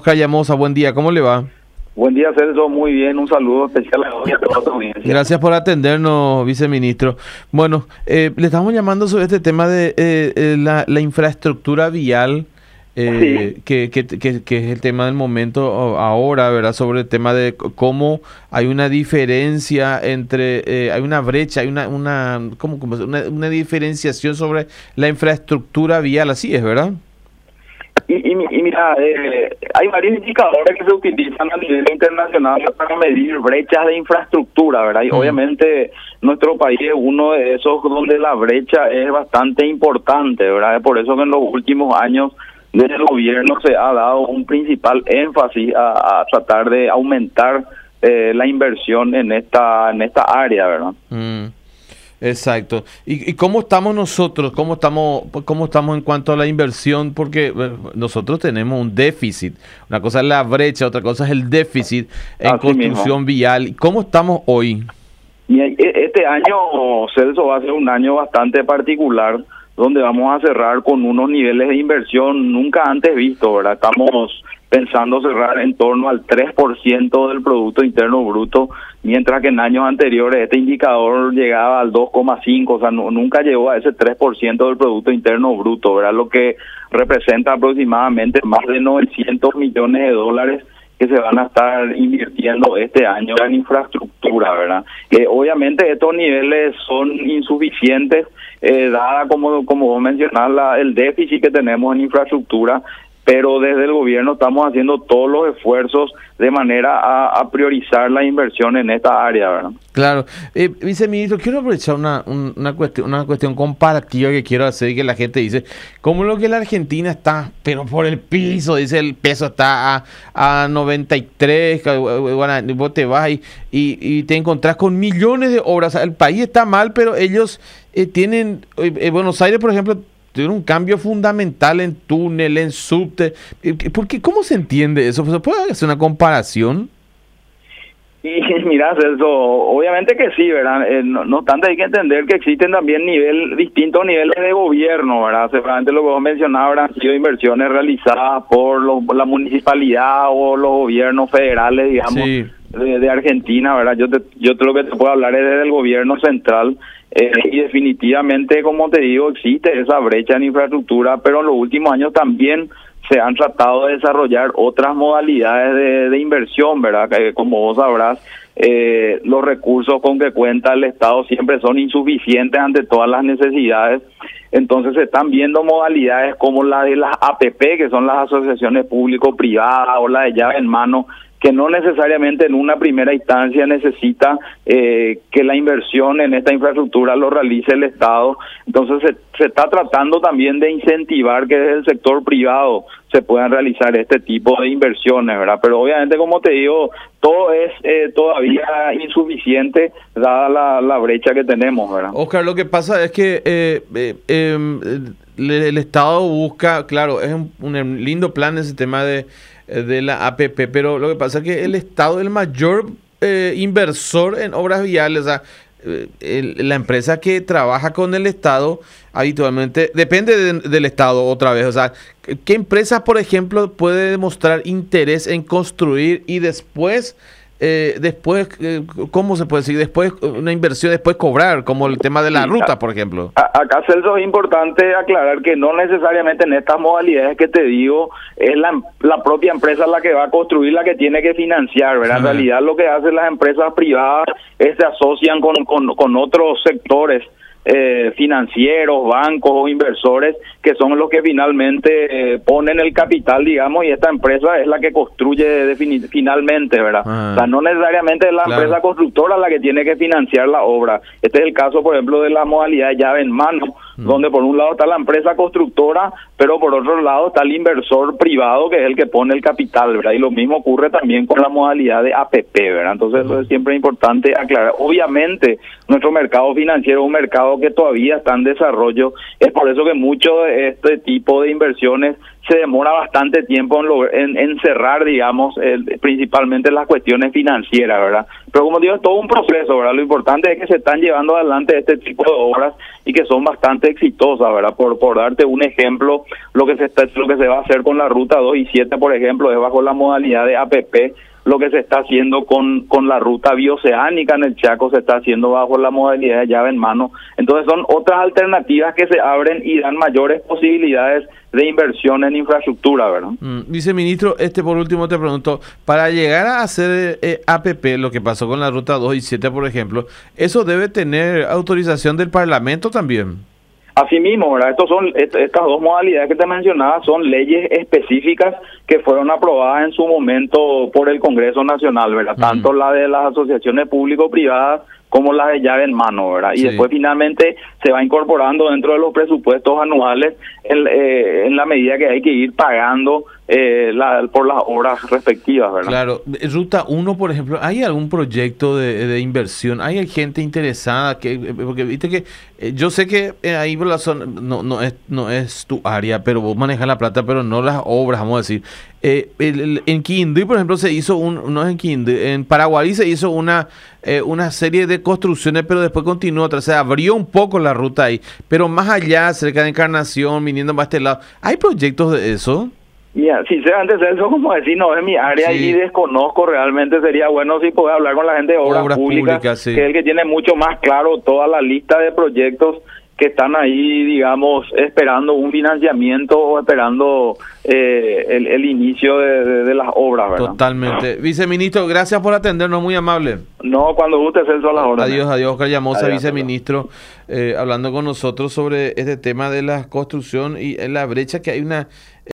Oscar Llamosa, buen día, ¿cómo le va? Buen día, Celso, muy bien, un saludo especial a toda tu audiencia. Gracias por atendernos, viceministro. Bueno, le estamos llamando sobre este tema de la infraestructura vial, Sí. que es el tema del momento ahora, ¿verdad? Sobre el tema de cómo hay una diferencia entre, hay una brecha, hay una diferenciación sobre la infraestructura vial, así es, ¿verdad? Y mira, hay varios indicadores que se utilizan a nivel internacional para medir brechas de infraestructura, ¿verdad? Y obviamente nuestro país es uno de esos donde la brecha es bastante importante, ¿verdad? Es por eso que en los últimos años desde el gobierno se ha dado un principal énfasis a tratar de aumentar la inversión en esta área, ¿verdad? Exacto. ¿Y cómo estamos nosotros? ¿Cómo estamos en cuanto a la inversión? Porque nosotros tenemos un déficit. Una cosa es la brecha, otra cosa es el déficit en construcción vial. ¿Cómo estamos hoy? Y este año, Celso, va a ser un año bastante particular, donde vamos a cerrar con unos niveles de inversión nunca antes vistos, ¿verdad? Estamos pensando cerrar en torno al 3% del Producto Interno Bruto, mientras que en años anteriores este indicador llegaba al 2,5%, o sea, nunca llegó a ese 3% del Producto Interno Bruto, ¿verdad? Lo que representa aproximadamente más de 900 millones de dólares que se van a estar invirtiendo este año en infraestructura, ¿verdad? Obviamente estos niveles son insuficientes, dada como vos mencionás el déficit que tenemos en infraestructura, pero desde el gobierno estamos haciendo todos los esfuerzos de manera a priorizar la inversión en esta área, ¿verdad? Claro. Viceministro, quiero aprovechar una cuestión comparativa que quiero hacer y que la gente dice, como lo que la Argentina está, pero por el piso, dice el peso está a 93, bueno, vos te vas y te encontrás con millones de obras. El país está mal, pero ellos tienen, Buenos Aires, por ejemplo, tiene un cambio fundamental en túnel, en subte. Porque, ¿cómo se entiende eso? ¿Se puede hacer una comparación? Y mira, Celso, obviamente que sí, ¿verdad? No obstante, hay que entender que existen también distintos niveles de gobierno, ¿verdad? Seguramente lo que vos mencionabas habrán sido inversiones realizadas por la municipalidad o los gobiernos federales, digamos, sí, de Argentina, ¿verdad? Yo lo que te puedo hablar es desde el gobierno central. Y definitivamente, como te digo, existe esa brecha en infraestructura, pero en los últimos años también se han tratado de desarrollar otras modalidades de inversión, ¿verdad? Como vos sabrás, los recursos con que cuenta el Estado siempre son insuficientes ante todas las necesidades. Entonces se están viendo modalidades como la de las APP, que son las asociaciones público-privadas, o la de llave en mano, que no necesariamente en una primera instancia necesita que la inversión en esta infraestructura lo realice el Estado. Entonces se está tratando también de incentivar que desde el sector privado se puedan realizar este tipo de inversiones, ¿verdad? Pero obviamente, como te digo, todo es todavía insuficiente dada la brecha que tenemos, ¿verdad? Oscar, lo que pasa es que el Estado busca, claro, es un lindo plan ese tema de la APP, pero lo que pasa es que el Estado es el mayor inversor en obras viales. O sea, la empresa que trabaja con el Estado habitualmente depende del Estado otra vez. O sea, ¿qué empresa, por ejemplo, puede demostrar interés en construir y después, ¿cómo se puede decir? Después una inversión, después cobrar, como el tema de la ruta, por ejemplo. Acá, Celso, es importante aclarar que no necesariamente en estas modalidades que te digo es la propia empresa la que va a construir, la que tiene que financiar, ¿verdad? En realidad lo que hacen las empresas privadas es se asocian con otros sectores financieros, bancos o inversores que son los que finalmente ponen el capital, digamos, y esta empresa es la que construye finalmente, ¿verdad? O sea, no necesariamente es la empresa constructora la que tiene que financiar la obra. Este es el caso, por ejemplo, de la modalidad de llave en mano, donde por un lado está la empresa constructora, pero por otro lado está el inversor privado, que es el que pone el capital, ¿verdad? Y lo mismo ocurre también con la modalidad de APP, ¿verdad? Entonces eso es siempre importante aclarar. Obviamente, nuestro mercado financiero es un mercado que todavía está en desarrollo, es por eso que mucho de este tipo de inversiones se demora bastante tiempo en cerrar, digamos, principalmente las cuestiones financieras, ¿verdad? Pero como digo, es todo un proceso, ¿verdad? Lo importante es que se están llevando adelante este tipo de obras y que son bastante exitosas, ¿verdad? Por darte un ejemplo, lo que se va a hacer con la ruta 2 y 7, por ejemplo, es bajo la modalidad de APP. Lo que se está haciendo con la ruta bioceánica en el Chaco se está haciendo bajo la modalidad de llave en mano. Entonces son otras alternativas que se abren y dan mayores posibilidades de inversión en infraestructura, ¿verdad? Viceministro, por último te pregunto, para llegar a hacer APP, lo que pasó con la ruta 2 y 7, por ejemplo, ¿eso debe tener autorización del Parlamento también? Asimismo, ¿verdad? Estas dos modalidades que te mencionaba son leyes específicas que fueron aprobadas en su momento por el Congreso Nacional, ¿verdad? Tanto la de las asociaciones público-privadas como la de llave en mano, ¿verdad? Y después finalmente se va incorporando dentro de los presupuestos anuales en la medida que hay que ir pagando por las obras respectivas, ¿verdad? Claro. Ruta 1, por ejemplo, ¿hay algún proyecto de inversión? ¿Hay gente interesada? Porque viste que yo sé que ahí por la zona no es tu área, pero vos manejas la plata, pero no las obras, vamos a decir. En Quindío, por ejemplo, se hizo no es en Quindío, en Paraguay se hizo una serie de construcciones, pero después continuó otra. Se abrió un poco la ruta ahí, pero más allá, cerca de Encarnación, viniendo más este lado, ¿hay proyectos de eso? Mira, sinceramente, eso como decir, no es mi área y desconozco realmente. Sería bueno si poder hablar con la gente de obras públicas, que es el que tiene mucho más claro toda la lista de proyectos que están ahí, digamos, esperando un financiamiento o esperando el inicio de las obras, ¿verdad? Totalmente. Viceministro, gracias por atendernos, muy amable. No, cuando guste, Celso, a las horas. Adiós, Oscar Llamosa, viceministro, hablando con nosotros sobre este tema de la construcción y la brecha que hay